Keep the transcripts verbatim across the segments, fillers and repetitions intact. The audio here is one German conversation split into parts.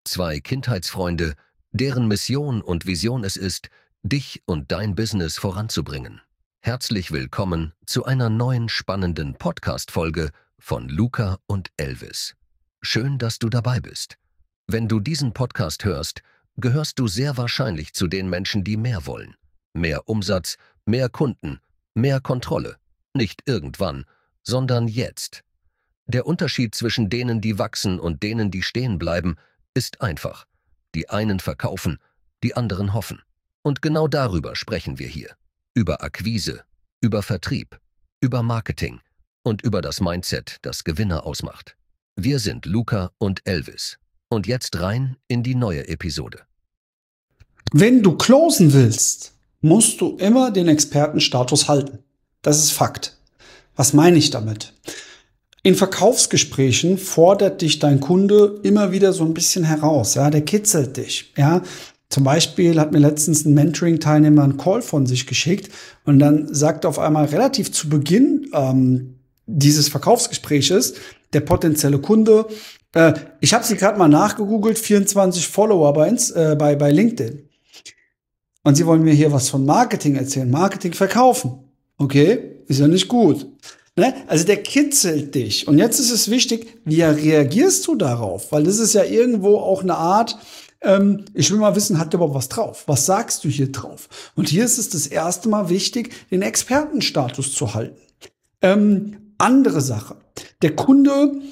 Zwei Kindheitsfreunde, deren Mission und Vision es ist, dich und dein Business voranzubringen. Herzlich willkommen zu einer neuen spannenden Podcast-Folge von Luca und Elvis. Schön, dass du dabei bist. Wenn du diesen Podcast hörst, gehörst du sehr wahrscheinlich zu den Menschen, die mehr wollen. Mehr Umsatz, mehr Kunden, mehr Kontrolle. Nicht irgendwann, sondern jetzt. Der Unterschied zwischen denen, die wachsen und denen, die stehen bleiben, ist einfach. Die einen verkaufen, die anderen hoffen. Und genau darüber sprechen wir hier. Über Akquise, über Vertrieb, über Marketing und über das Mindset, das Gewinner ausmacht. Wir sind Luca und Elvis. Und jetzt rein in die neue Episode. Wenn du closen willst, musst du immer den Expertenstatus halten. Das ist Fakt. Was meine ich damit? In Verkaufsgesprächen fordert dich dein Kunde immer wieder so ein bisschen heraus. Ja, der kitzelt dich. Ja, zum Beispiel hat mir letztens ein Mentoring-Teilnehmer einen Call von sich geschickt und dann sagt auf einmal relativ zu Beginn ähm, dieses Verkaufsgespräches der potenzielle Kunde: äh, Ich habe sie gerade mal nachgegoogelt, vierundzwanzig Follower bei, äh, bei bei LinkedIn. Und sie wollen mir hier was von Marketing erzählen. Marketing verkaufen. Okay, ist ja nicht gut. Ne? Also der kitzelt dich. Und jetzt ist es wichtig, wie reagierst du darauf? Weil das ist ja irgendwo auch eine Art, ähm, ich will mal wissen, hat der überhaupt was drauf? Was sagst du hier drauf? Und hier ist es das erste Mal wichtig, den Expertenstatus zu halten. Ähm, andere Sache. Der Kunde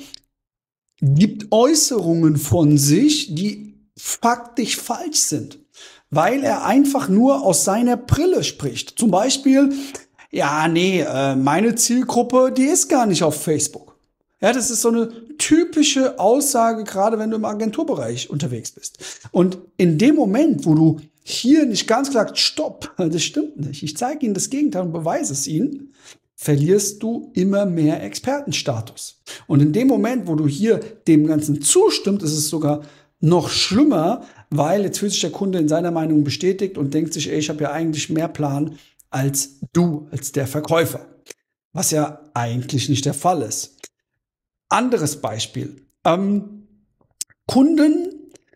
gibt Äußerungen von sich, die faktisch falsch sind, weil er einfach nur aus seiner Brille spricht. Zum Beispiel: Ja, nee, äh, meine Zielgruppe, die ist gar nicht auf Facebook. Ja, das ist so eine typische Aussage, gerade wenn du im Agenturbereich unterwegs bist. Und in dem Moment, wo du hier nicht ganz klar sagst, stopp, das stimmt nicht, ich zeige Ihnen das Gegenteil und beweise es Ihnen, verlierst du immer mehr Expertenstatus. Und in dem Moment, wo du hier dem Ganzen zustimmst, ist es sogar noch schlimmer, weil jetzt fühlt sich der Kunde in seiner Meinung bestätigt und denkt sich, ey, ich habe ja eigentlich mehr Plan als du, als der Verkäufer. Was ja eigentlich nicht der Fall ist. Anderes Beispiel. Ähm, Kunden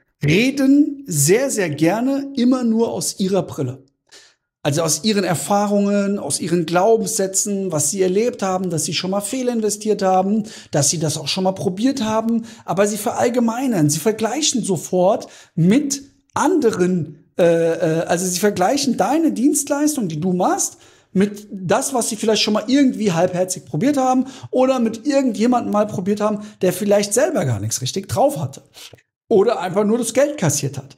reden sehr, sehr gerne immer nur aus ihrer Brille. Also aus ihren Erfahrungen, aus ihren Glaubenssätzen, was sie erlebt haben, dass sie schon mal fehlinvestiert haben, dass sie das auch schon mal probiert haben. Aber sie verallgemeinern, sie vergleichen sofort mit anderen. Äh, also sie vergleichen deine Dienstleistung, die du machst, mit das, was sie vielleicht schon mal irgendwie halbherzig probiert haben oder mit irgendjemandem mal probiert haben, der vielleicht selber gar nichts richtig drauf hatte oder einfach nur das Geld kassiert hat.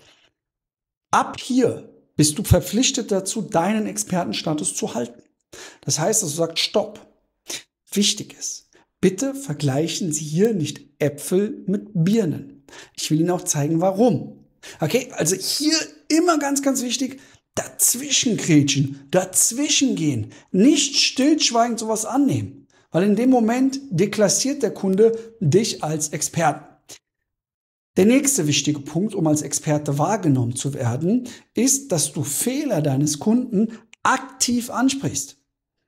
Ab hier bist du verpflichtet dazu, deinen Expertenstatus zu halten. Das heißt, dass du sagst, stopp. Wichtig ist, bitte vergleichen Sie hier nicht Äpfel mit Birnen. Ich will Ihnen auch zeigen, warum. Okay, also hier immer ganz, ganz wichtig, dazwischen grätschen, dazwischen gehen, nicht stillschweigend sowas annehmen, weil in dem Moment deklassiert der Kunde dich als Experten. Der nächste wichtige Punkt, um als Experte wahrgenommen zu werden, ist, dass du Fehler deines Kunden aktiv ansprichst.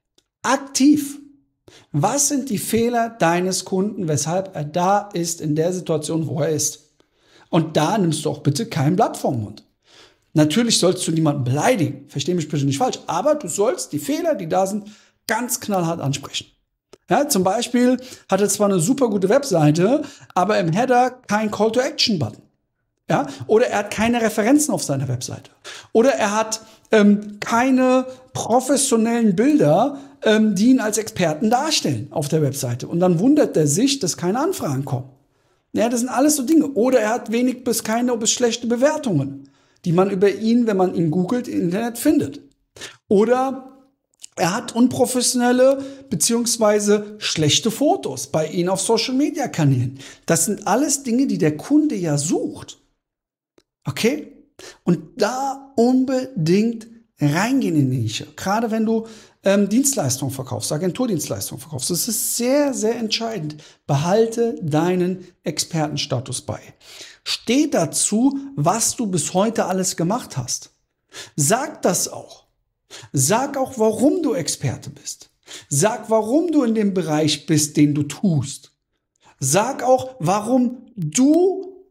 Aktiv. Was sind die Fehler deines Kunden, weshalb er da ist in der Situation, wo er ist? Und da nimmst du auch bitte kein Blatt vom Mund. Natürlich sollst du niemanden beleidigen, versteh mich bitte nicht falsch, aber du sollst die Fehler, die da sind, ganz knallhart ansprechen. Ja, zum Beispiel hat er zwar eine super gute Webseite, aber im Header kein Call-to-Action-Button. Ja? Oder er hat keine Referenzen auf seiner Webseite. Oder er hat ähm, keine professionellen Bilder, ähm, die ihn als Experten darstellen auf der Webseite. Und dann wundert er sich, dass keine Anfragen kommen. Ja, das sind alles so Dinge. Oder er hat wenig bis keine bis schlechte Bewertungen, die man über ihn, wenn man ihn googelt, im Internet findet. Oder er hat unprofessionelle beziehungsweise schlechte Fotos bei Ihnen auf Social-Media-Kanälen. Das sind alles Dinge, die der Kunde ja sucht. Okay? Und da unbedingt reingehen in die Nische. Gerade wenn du ähm, Dienstleistungen verkaufst, Agenturdienstleistungen verkaufst. Das ist sehr, sehr entscheidend. Behalte deinen Expertenstatus bei. Steh dazu, was du bis heute alles gemacht hast. Sag das auch. Sag auch, warum du Experte bist. Sag, warum du in dem Bereich bist, den du tust. Sag auch, warum du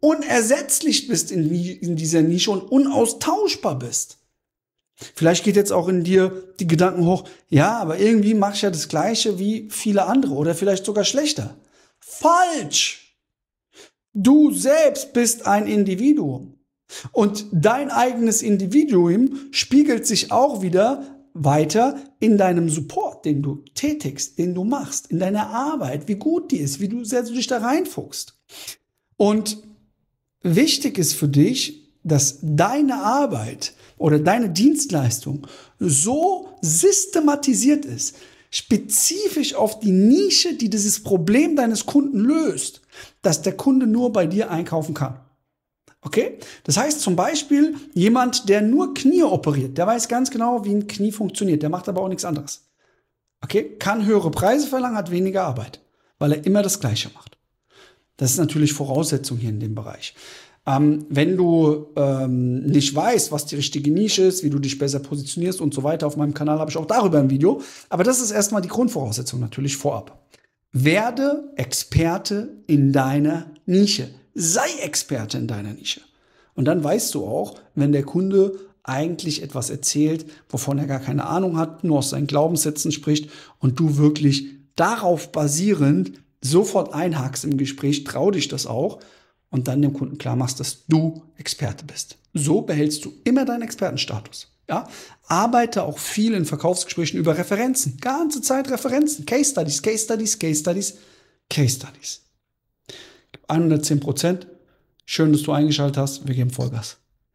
unersetzlich bist in, in dieser Nische und unaustauschbar bist. Vielleicht geht jetzt auch in dir die Gedanken hoch, ja, aber irgendwie mache ich ja das Gleiche wie viele andere oder vielleicht sogar schlechter. Falsch! Du selbst bist ein Individuum. Und dein eigenes Individuum spiegelt sich auch wieder weiter in deinem Support, den du tätigst, den du machst, in deiner Arbeit, wie gut die ist, wie du sehr du dich da reinfuchst. Und wichtig ist für dich, dass deine Arbeit oder deine Dienstleistung so systematisiert ist, spezifisch auf die Nische, die dieses Problem deines Kunden löst, dass der Kunde nur bei dir einkaufen kann. Okay? Das heißt zum Beispiel, jemand, der nur Knie operiert, der weiß ganz genau, wie ein Knie funktioniert, der macht aber auch nichts anderes. Okay? Kann höhere Preise verlangen, hat weniger Arbeit, weil er immer das Gleiche macht. Das ist natürlich Voraussetzung hier in dem Bereich. Ähm, wenn du ähm, nicht weißt, was die richtige Nische ist, wie du dich besser positionierst und so weiter, auf meinem Kanal habe ich auch darüber ein Video. Aber das ist erstmal die Grundvoraussetzung natürlich vorab. Werde Experte in deiner Nische. Sei Experte in deiner Nische. Und dann weißt du auch, wenn der Kunde eigentlich etwas erzählt, wovon er gar keine Ahnung hat, nur aus seinen Glaubenssätzen spricht und du wirklich darauf basierend sofort einhakst im Gespräch, trau dich das auch und dann dem Kunden klar machst, dass du Experte bist. So behältst du immer deinen Expertenstatus. Ja? Arbeite auch viel in Verkaufsgesprächen über Referenzen. Ganze Zeit Referenzen. Case Studies, Case Studies, Case Studies, Case Studies. hundertzehn Prozent. Schön, dass du eingeschaltet hast. Wir geben Vollgas.